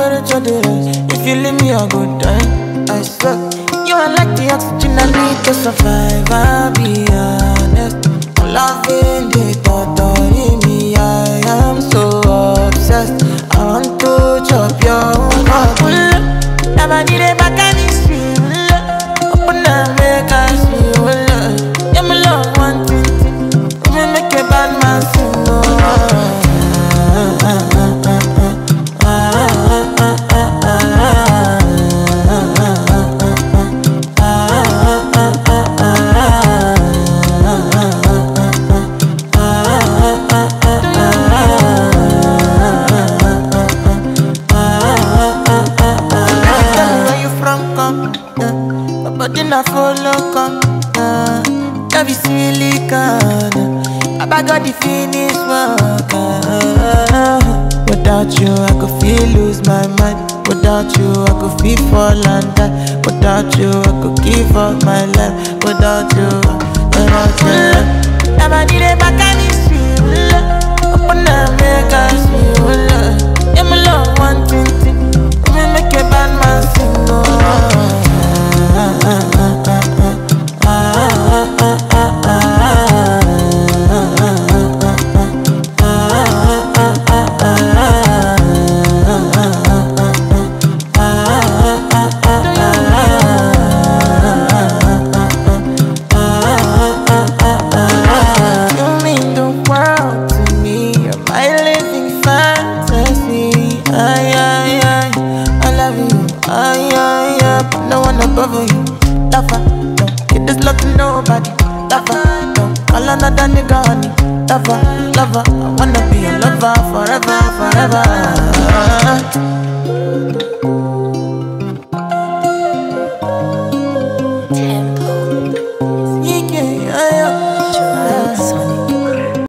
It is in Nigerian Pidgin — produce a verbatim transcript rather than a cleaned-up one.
temperature dey rise. If you leave me, I go die. I swear. You are like the oxygen I need to survive. I'll be honest. Loving the thought of me, I am so obsessed. I want to chop your heart. Never need a back and it's real. Open and make us feel. Yeah, my love one thing. Me make a bad man sing. But then I follow come, uh, love is silicone. I got the finish work. Uh, without you, I could feel lose my mind. Without you, I could feel fall and die. Without you, I could give up my life. Without you, without you, never need a back and it's real. Open and make us feel. Yeah, my love one thing. Me make a bad man sing. Oh. No one above you, lover. Don't get this love to nobody, lover. Don't call another nigga honey, lover, lover. I wanna be a